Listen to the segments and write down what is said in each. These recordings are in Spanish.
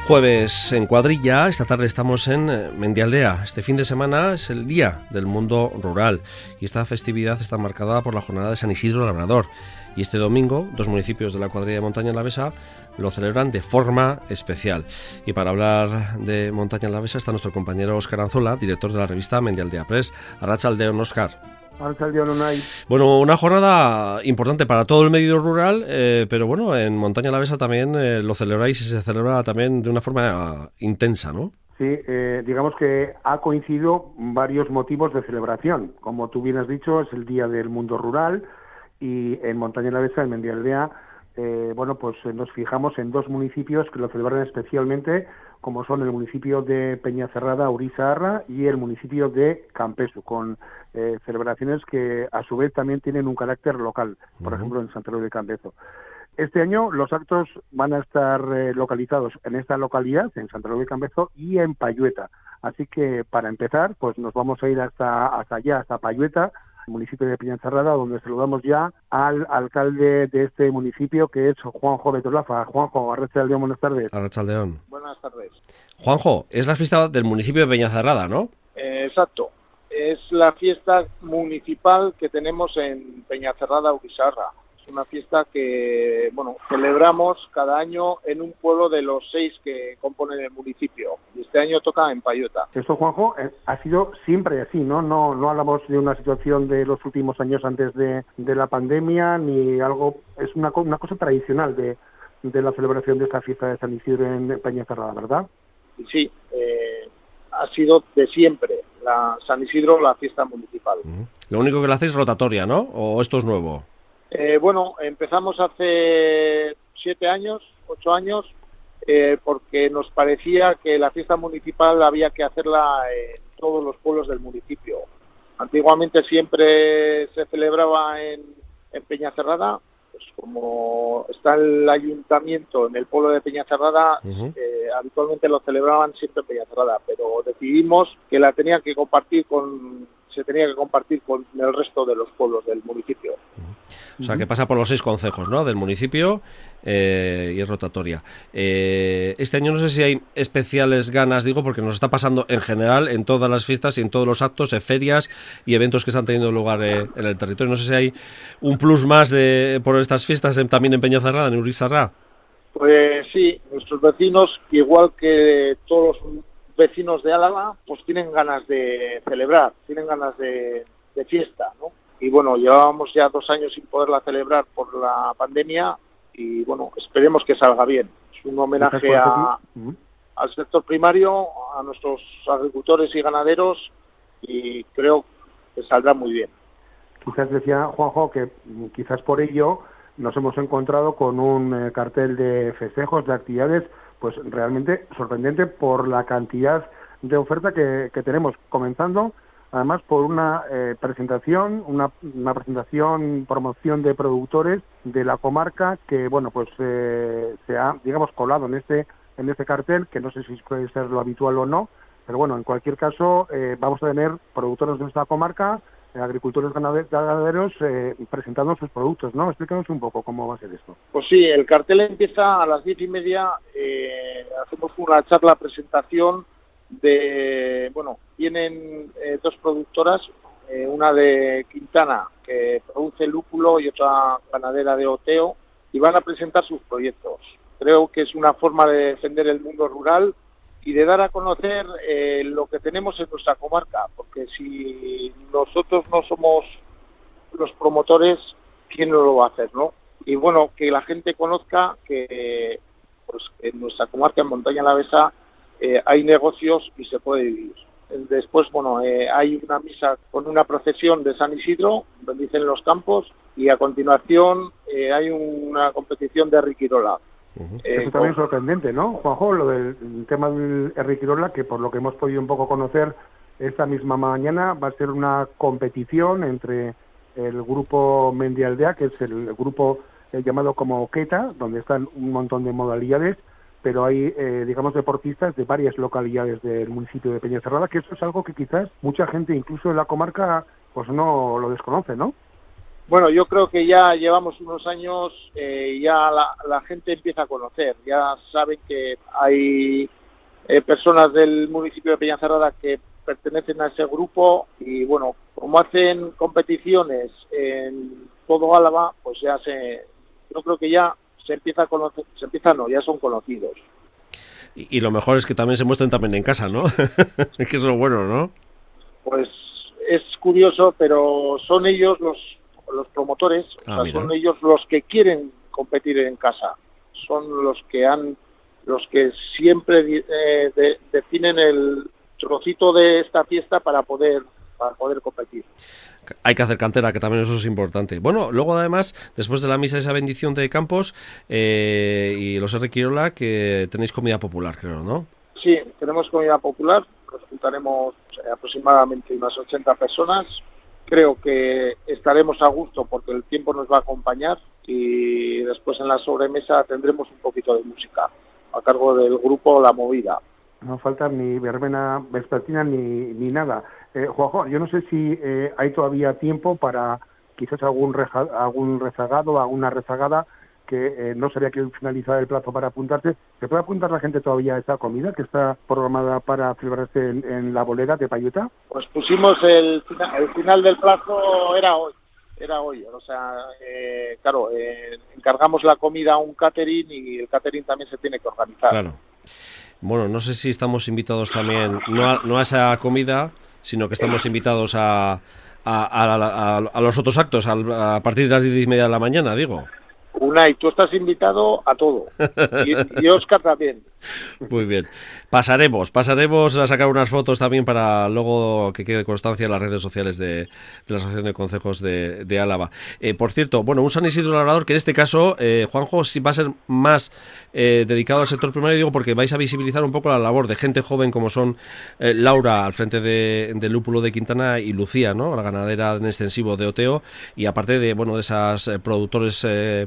Jueves en cuadrilla, esta tarde estamos en Mendialdea. Este fin de semana es el Día del Mundo Rural y esta festividad está marcada por la jornada de San Isidro Labrador. Y este domingo, dos municipios de la cuadrilla de Montaña Alavesa lo celebran de forma especial. Y para hablar de Montaña Alavesa está nuestro compañero Óscar Anzola, director de la revista Mendialdea Press. Arratsaldeon, Óscar. Bueno, una jornada importante para todo el medio rural, pero bueno, en Montaña Alavesa también lo celebráis y se celebra también de una forma intensa, ¿no? Sí, digamos que ha coincidido varios motivos de celebración. Como tú bien has dicho, es el Día del Mundo Rural y en Montaña Alavesa, en Mendialdea, nos fijamos en dos municipios que lo celebran especialmente, como son el municipio de Peñacerrada, Urizarra, y el municipio de Campesu, con celebraciones que a su vez también tienen un carácter local, por ejemplo en Santa Cruz de Campezo. Este año los actos van a estar localizados en esta localidad, en Santa Cruz de Campezo y en Payueta. Así que para empezar, pues nos vamos a ir hasta allá, hasta Payueta, municipio de Peñacerrada, donde saludamos ya al alcalde de este municipio, que es Juanjo Betolaza. Juanjo, arratsaldeon, buenas tardes. Arratsaldeon. Buenas tardes. Juanjo, es la fiesta del municipio de Peñacerrada, ¿no? Exacto. Es la fiesta municipal que tenemos en Peñacerrada, Urizarra. Es una fiesta que, celebramos cada año en un pueblo de los 6 que componen el municipio. Y este año toca en Payueta. Esto, Juanjo, ha sido siempre así, ¿no? No hablamos de una situación de los últimos años antes de la pandemia, ni algo... Es una cosa tradicional de la celebración de esta fiesta de San Isidro en Peñacerrada, ¿verdad? Sí, ha sido de siempre. San Isidro, la fiesta municipal. Lo único que la hacéis es rotatoria, ¿no? ¿O esto es nuevo? Empezamos hace 7 años, 8 años, porque nos parecía que la fiesta municipal había que hacerla en todos los pueblos del municipio. Antiguamente siempre se celebraba en Peñacerrada, pues como está el ayuntamiento en el pueblo de Peñacerrada, habitualmente lo celebraban siempre en Peñacerrada, pero decidimos que se tenía que compartir con el resto de los pueblos del municipio. O sea, que pasa por los 6 concejos, ¿no?, del municipio, y es rotatoria. Este año no sé si hay especiales ganas, digo, porque nos está pasando en general en todas las fiestas y en todos los actos, ferias y eventos que están teniendo lugar en el territorio. No sé si hay un plus más por estas fiestas también en Peñacerrada, en Urizarra. Pues sí, nuestros vecinos, igual que todos los vecinos de Álava, pues tienen ganas de celebrar, tienen ganas de fiesta, ¿no? Y llevábamos ya 2 años sin poderla celebrar por la pandemia y esperemos que salga bien. Es un homenaje al sector primario, a nuestros agricultores y ganaderos, y creo que saldrá muy bien. Quizás decía Juanjo que quizás por ello nos hemos encontrado con un cartel de festejos, de actividades, pues realmente sorprendente por la cantidad de oferta que tenemos, comenzando además por una presentación, promoción de productores de la comarca que, se ha, colado en este cartel, que no sé si puede ser lo habitual o no, pero en cualquier caso vamos a tener productores de nuestra comarca, agricultores ganaderos presentando sus productos, ¿no? Explícanos un poco cómo va a ser esto. Pues sí, el cartel empieza a las 10:30, hacemos una charla presentación vienen 2 productoras, una de Quintana que produce lúpulo y otra ganadera de Oteo, y van a presentar sus proyectos. Creo que es una forma de defender el mundo rural y de dar a conocer lo que tenemos en nuestra comarca, porque si nosotros no somos los promotores, ¿quién no lo va a hacer, no? Y que la gente conozca que en nuestra comarca, en Montaña Alavesa, hay negocios y se puede vivir. Después, hay una misa con una procesión de San Isidro, bendicen los campos, y a continuación hay una competición de Riquirola. Eso también es sorprendente, ¿no, Juanjo? Lo del tema del Riquirola, que por lo que hemos podido un poco conocer esta misma mañana, va a ser una competición entre el grupo Mendialdea, que es el grupo llamado como Oqueta, donde están un montón de modalidades, pero hay, deportistas de varias localidades del municipio de Peñacerrada, que eso es algo que quizás mucha gente, incluso en la comarca, pues no lo desconoce, ¿no? Bueno, yo creo que ya llevamos unos años, ya la gente empieza a conocer, ya saben que hay personas del municipio de Peñacerrada que pertenecen a ese grupo y bueno, como hacen competiciones en todo Álava, pues yo creo que ya se empieza a conocer, ya son conocidos. Y lo mejor es que también se muestren también en casa, ¿no? Es que es lo bueno, ¿no? Pues es curioso, pero son ellos los promotores, son ellos los que quieren competir en casa, son los que siempre definen el trocito de esta fiesta para poder competir. Hay que hacer cantera, que también eso es importante. Bueno, luego además, después de la misa, esa bendición de Campos y los R. Quirola, que tenéis comida popular, creo, ¿no? Sí, tenemos comida popular, nos juntaremos aproximadamente unas 80 personas. Creo que estaremos a gusto porque el tiempo nos va a acompañar y después en la sobremesa tendremos un poquito de música a cargo del grupo La Movida. No falta ni verbena vespertina ni nada. Juanjo, yo no sé si hay todavía tiempo para quizás algún rezagado, alguna rezagada que no sería que finalizar el plazo para apuntarse. ¿Se puede apuntar la gente todavía a esta comida que está programada para celebrarse en la bolera de Payueta? Pues pusimos el final del plazo era hoy, o sea, claro, encargamos la comida a un catering y el catering también se tiene que organizar. Claro. Bueno, no sé si estamos invitados también, no a esa comida, sino que estamos invitados a los otros actos a partir de las 10:30 de la mañana, digo. Unai, tú estás invitado a todo. Y Óscar también. Muy bien. Pasaremos a sacar unas fotos también para luego que quede constancia en las redes sociales de la Asociación de Concejos de Álava. Por cierto, bueno, un San Isidro Labrador que en este caso, Juanjo, sí va a ser más dedicado al sector primario, digo, porque vais a visibilizar un poco la labor de gente joven como son Laura al frente del Lúpulo de Quintana y Lucía, ¿no? La ganadera en extensivo de Oteo, y aparte de, bueno, de esas productores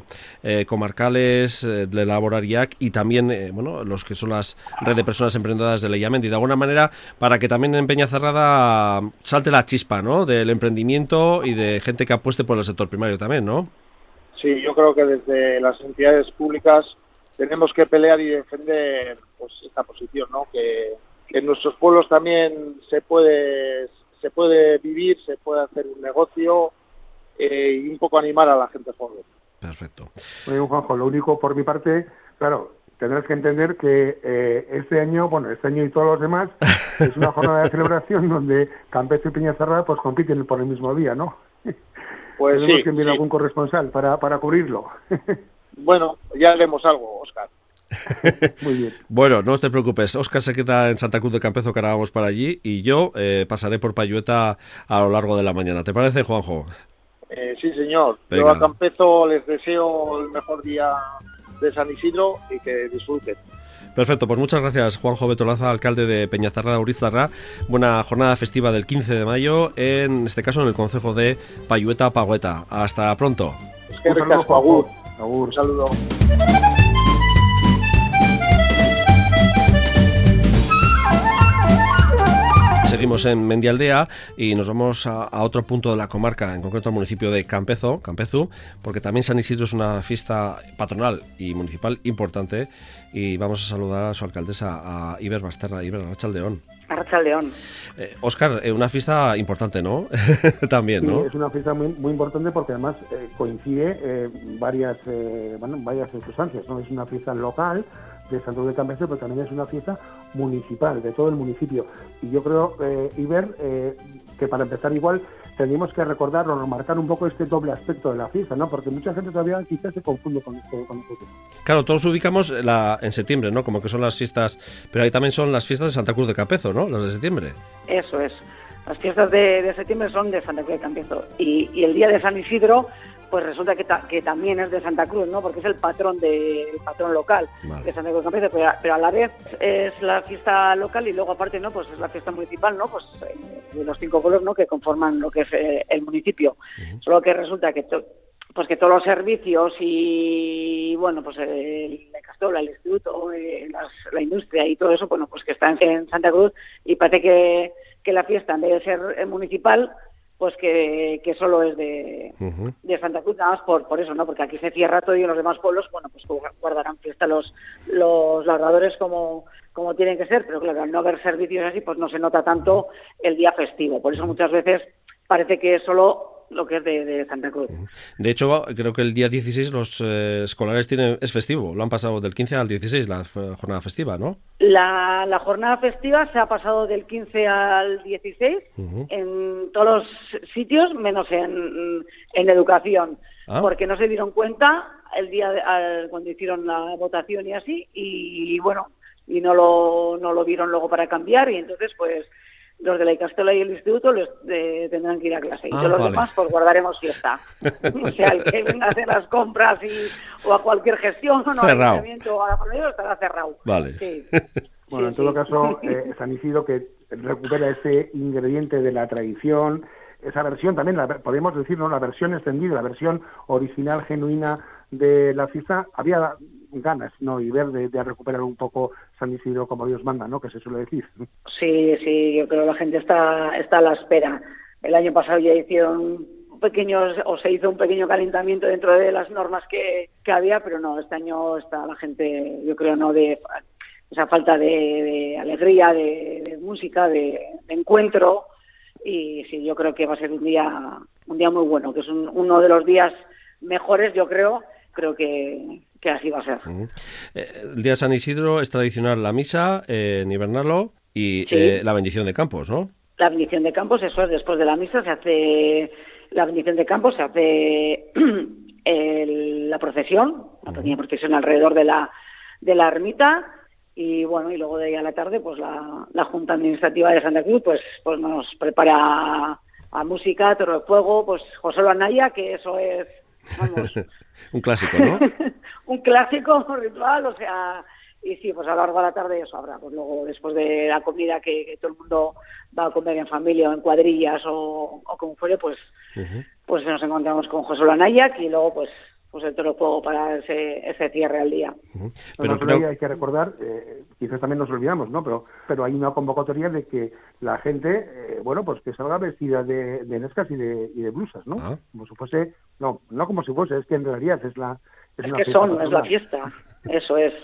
comarcales de Laborariac y también, bueno, los que son las red de personas emprendedoras de Leillamendi, de alguna manera para que también en Peñacerrada salte la chispa, ¿no?, del emprendimiento y de gente que apueste por el sector primario también, ¿no? Sí, yo creo que desde las entidades públicas tenemos que pelear y defender pues esta posición, ¿no?, que en nuestros pueblos también se puede vivir, se puede hacer un negocio y un poco animar a la gente joven. Perfecto. Bueno, Juanjo, lo único por mi parte, claro, tendrás que entender que este año y todos los demás, es una jornada de celebración donde Campezo y Peñacerrada pues compiten por el mismo día, ¿no? Pues tenemos que enviar algún corresponsal para cubrirlo. Bueno, ya haremos algo, Óscar. Muy bien. Bueno, no te preocupes, Óscar se queda en Santa Cruz de Campezo, que ahora vamos para allí, y yo pasaré por Payueta a lo largo de la mañana. ¿Te parece, Juanjo? Sí, señor. Venga. Yo a Campezo les deseo el mejor día de San Isidro y que disfruten. Perfecto, pues muchas gracias, Juanjo Betolaza, alcalde de Peñacerrada Urizarra. Buena jornada festiva del 15 de mayo, en este caso en el concejo de Payueta Pagüeta. Hasta pronto. Es que recasco, agur. Un saludo. Seguimos en Mendialdea y nos vamos a otro punto de la comarca, en concreto al municipio de Campezu, porque también San Isidro es una fiesta patronal y municipal importante, y vamos a saludar a su alcaldesa, a Iber Basterra. Iber, Arratsaldeon. Arratsaldeon. Óscar, una fiesta importante, ¿no? También, ¿no? Sí, es una fiesta muy, muy importante porque además coincide varias circunstancias, ¿no? Es una fiesta local de San Cruz de Campezo, pero también es una fiesta municipal de todo el municipio. Y yo creo, Iber, que para empezar igual tenemos que recordar o remarcar un poco este doble aspecto de la fiesta, ¿no? Porque mucha gente todavía quizás se confunde con este tema. Claro, todos ubicamos en septiembre, ¿no? Como que son las fiestas, pero ahí también son las fiestas de Santa Cruz de Campezo, ¿no? Las de septiembre. Eso es. Las fiestas de septiembre son de Santa Cruz de Campezo. Y el día de San Isidro, pues resulta que también es de Santa Cruz, ¿no? Porque es el patrón local, vale, de Santa Cruz de Campezo, pero a la vez es la fiesta local y luego aparte, ¿no? Pues es la fiesta municipal, ¿no? Pues de los 5 pueblos, ¿no? Que conforman lo que es el municipio. Uh-huh. Solo que resulta que que todos los servicios y, bueno, pues la Castola, el instituto, la industria y todo eso, bueno, pues que están en Santa Cruz, y parece que la fiesta, en vez de ser municipal, pues que solo es de Santa Cruz, nada más por eso, ¿no? Porque aquí se cierra todo y en los demás pueblos, bueno, pues guardarán fiesta los labradores como tienen que ser, pero claro, al no haber servicios así, pues no se nota tanto el día festivo. Por eso muchas veces parece que es solo lo que es de Santa Cruz. De hecho, creo que el día 16 los escolares es festivo, lo han pasado del 15 al 16, la jornada festiva, ¿no? La jornada festiva se ha pasado del 15 al 16 en todos los sitios, menos en educación, porque no se dieron cuenta el día cuando hicieron la votación y así, y bueno, y no lo vieron luego para cambiar, y entonces pues los de la Icastola y el instituto tendrán que ir a clase. Y todos los demás pues guardaremos fiesta. O sea, el que venga a hacer las compras o a cualquier gestión o al ayuntamiento o a la familia estará cerrado. Vale. Sí. Bueno, en todo caso, San Isidro que recupera ese ingrediente de la tradición, esa versión también, podemos decir, ¿no? La versión extendida, la versión original, genuina de la fiesta, había ganas, ¿no? Y ver de recuperar un poco San Isidro como Dios manda, ¿no? Que se suele decir. Sí, yo creo que la gente está a la espera. El año pasado ya hicieron se hizo un pequeño calentamiento dentro de las normas que había, pero no, este año está la gente, yo creo, no de esa falta de alegría, de música, de encuentro, y sí, yo creo que va a ser un día muy bueno, que es uno de los días mejores, yo creo que así va a ser. El día de San Isidro es tradicional la misa en Ibernalo y la bendición de campos, ¿no? La bendición de campos, eso es, después de la misa se hace la bendición de campos, se hace la procesión, la pequeña procesión alrededor de la ermita, y bueno, y luego de ahí a la tarde pues la Junta Administrativa de Santa Cruz pues nos prepara a música, Torre de Fuego, pues José Anaya, que eso es, vamos, un clásico, ¿no? Un clásico ritual, o sea, y sí, pues a lo largo de la tarde eso habrá, pues luego después de la comida que todo el mundo va a comer en familia o en cuadrillas o como fuere, pues nos encontramos con José Anaya y luego pues el Torre de Fuego para ese cierre al día. Pero creo... hay que recordar, quizás también nos olvidamos, ¿no? Pero hay una convocatoria de que la gente, pues que salga vestida de nescas y de blusas, ¿no? Como si fuese, no como si fuese, es que en realidad es la fiesta. Eso es.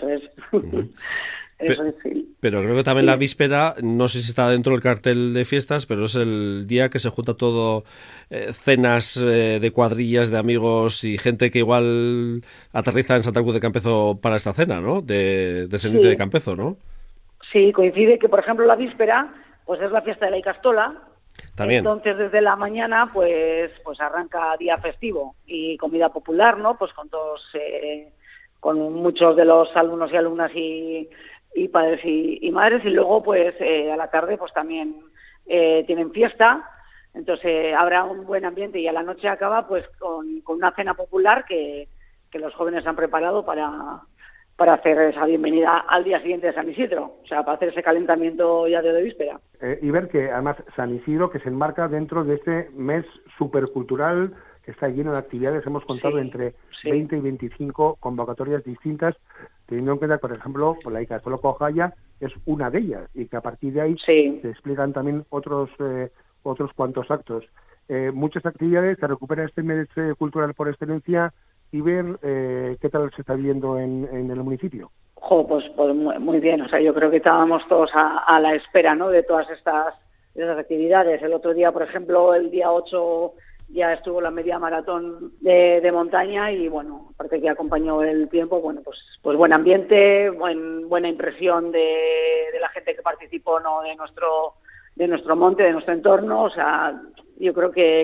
Pero creo que también la víspera, no sé si está dentro del cartel de fiestas, pero es el día que se junta todo, cenas de cuadrillas, de amigos y gente que igual aterriza en Santa Cruz de Campezo para esta cena, ¿no? De Senite de Campezo, ¿no? Sí, coincide que, por ejemplo, la víspera pues es la fiesta de la Icastola. También. Entonces, desde la mañana, pues arranca día festivo y comida popular, ¿no? Pues con todos, con muchos de los alumnos y alumnas y padres y madres, y luego, pues, a la tarde, pues también tienen fiesta, entonces habrá un buen ambiente y a la noche acaba, pues, con una cena popular que los jóvenes han preparado para hacer esa bienvenida al día siguiente de San Isidro, o sea, para hacer ese calentamiento ya de víspera. Y ver que, además, San Isidro, que se enmarca dentro de este mes supercultural que está lleno de actividades, hemos contado entre 20 y 25 convocatorias distintas, teniendo en cuenta, por ejemplo, la Icastola Cojaya es una de ellas, y que a partir de ahí se explican también otros cuantos actos. Muchas actividades, se recupera este mes cultural por excelencia, y ver qué tal se está viendo en el municipio. Pues muy bien, o sea, yo creo que estábamos todos a la espera, ¿no?, de todas esas actividades. El otro día, por ejemplo, el día 8 ya estuvo la media maratón de montaña y, bueno, aparte que acompañó el tiempo, bueno, pues buen ambiente, buena impresión de la gente que participó, ¿no?, de nuestro monte, de nuestro entorno. O sea, yo creo que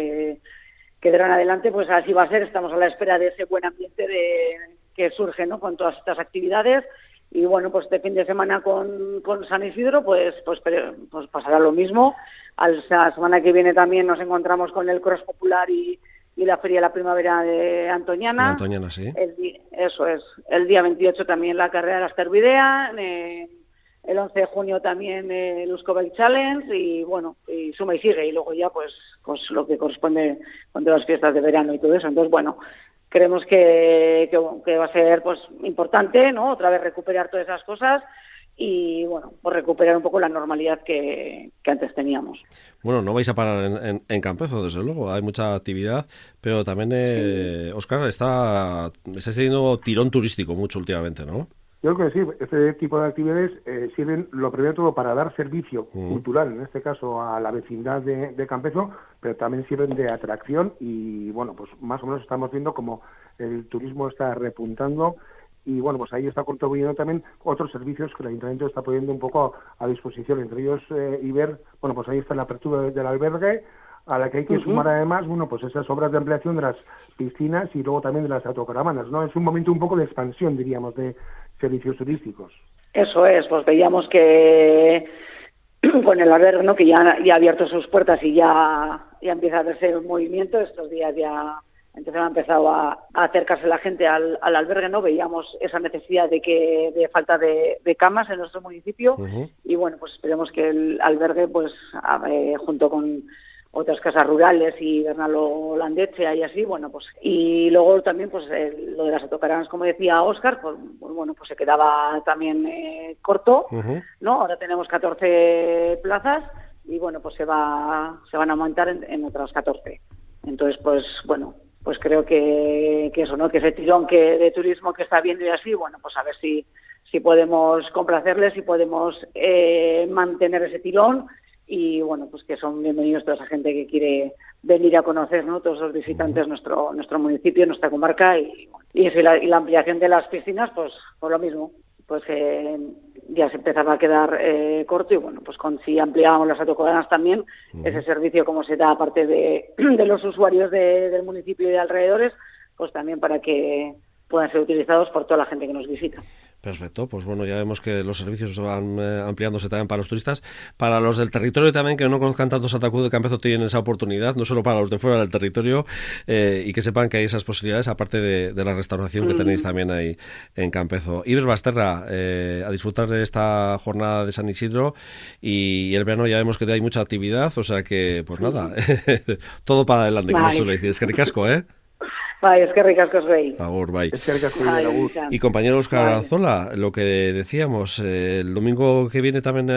de ahora en adelante, pues así va a ser. Estamos a la espera de ese buen ambiente que surge, ¿no?, con todas estas actividades. Y bueno, pues este fin de semana con San Isidro, pues pasará lo mismo. La semana que viene también nos encontramos con el Cross Popular y la Feria de la Primavera de Antoñana. Antoñana, sí. Eso es. El día 28 también la carrera de la Asterbidea. El 11 de junio también el Euskobel Challenge y bueno, y suma y sigue. Y luego ya pues lo que corresponde con todas las fiestas de verano y todo eso. Entonces, bueno, creemos que va a ser pues importante, ¿no?, otra vez recuperar todas esas cosas y bueno, pues recuperar un poco la normalidad que antes teníamos. Bueno, no vais a parar en Campezo, desde luego, hay mucha actividad, pero también, Óscar, estáis teniendo tirón turístico mucho últimamente, ¿no? Yo creo que sí, este tipo de actividades sirven, lo primero de todo, para dar servicio cultural, en este caso a la vecindad de Campezo, pero también sirven de atracción y, bueno, pues más o menos estamos viendo como el turismo está repuntando y, bueno, pues ahí está contribuyendo también otros servicios que el Ayuntamiento está poniendo un poco a disposición, entre ellos y ver, bueno, pues ahí está la apertura del albergue, a la que hay que sumar además, bueno, pues esas obras de ampliación de las piscinas y luego también de las autocaravanas, ¿no? Es un momento un poco de expansión, diríamos, de servicios turísticos. Eso es, pues veíamos que con el albergue, ¿no?, que ya ha abierto sus puertas y ya empieza a verse un movimiento. Estos días ya ha empezado a acercarse la gente al albergue, ¿no? Veíamos esa necesidad de falta de camas en nuestro municipio y bueno, pues esperemos que el albergue, pues junto con otras casas rurales y Bernalo Landetxe y así, bueno, pues y luego también pues lo de las autocaravanas, como decía Óscar, pues bueno, pues se quedaba también corto, ¿no? Ahora tenemos 14 plazas y bueno, pues se van a aumentar en otras 14. Entonces, pues bueno, pues creo que eso, ¿no?, que ese tirón de turismo que está viendo y así, bueno, pues a ver si podemos complacerles, si podemos mantener ese tirón. Y bueno, pues que son bienvenidos toda esa gente que quiere venir a conocer, ¿no?, todos los visitantes nuestro municipio, nuestra comarca y la ampliación de las piscinas, pues por lo mismo, pues ya se empezaba a quedar corto y bueno, pues si ampliábamos las autocaravanas también, ese servicio como se da aparte de los usuarios del municipio y de alrededores, pues también para que puedan ser utilizados por toda la gente que nos visita. Perfecto, pues bueno, ya vemos que los servicios van ampliándose también para los turistas. Para los del territorio también, que no conozcan tanto Santa Cruz de Campezo, tienen esa oportunidad, no solo para los de fuera del territorio, y que sepan que hay esas posibilidades, aparte de la restauración que tenéis también ahí en Campezo. Iber Basterra, a disfrutar de esta jornada de San Isidro, y el verano ya vemos que hay mucha actividad, o sea que, pues nada, todo para adelante, como se suele decir. Es que ricasco, ¿eh? Bai, eskerrik asko zuei. Agur, bai. Eskerrik asko, agur. Y compañero Óscar Aranzola, lo que decíamos, el domingo que viene también,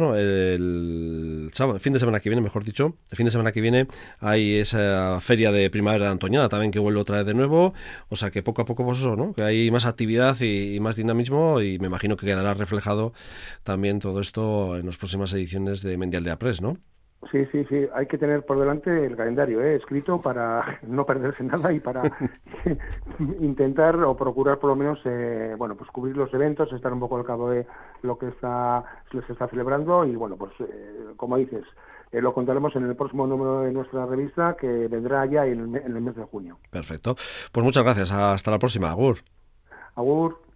el fin de semana que viene, mejor dicho, el fin de semana que viene hay esa feria de primavera de Antoñana también que vuelve otra vez de nuevo, o sea que poco a poco, pues eso, ¿no?, que hay más actividad y más dinamismo, y me imagino que quedará reflejado también todo esto en las próximas ediciones de Mendialdea Press, ¿no? Sí, hay que tener por delante el calendario escrito para no perderse nada y para intentar o procurar por lo menos bueno, pues cubrir los eventos, estar un poco al cabo de lo que se está celebrando y bueno, pues como dices, lo contaremos en el próximo número de nuestra revista que vendrá ya en el mes de junio. Perfecto, pues muchas gracias, hasta la próxima, agur. Agur.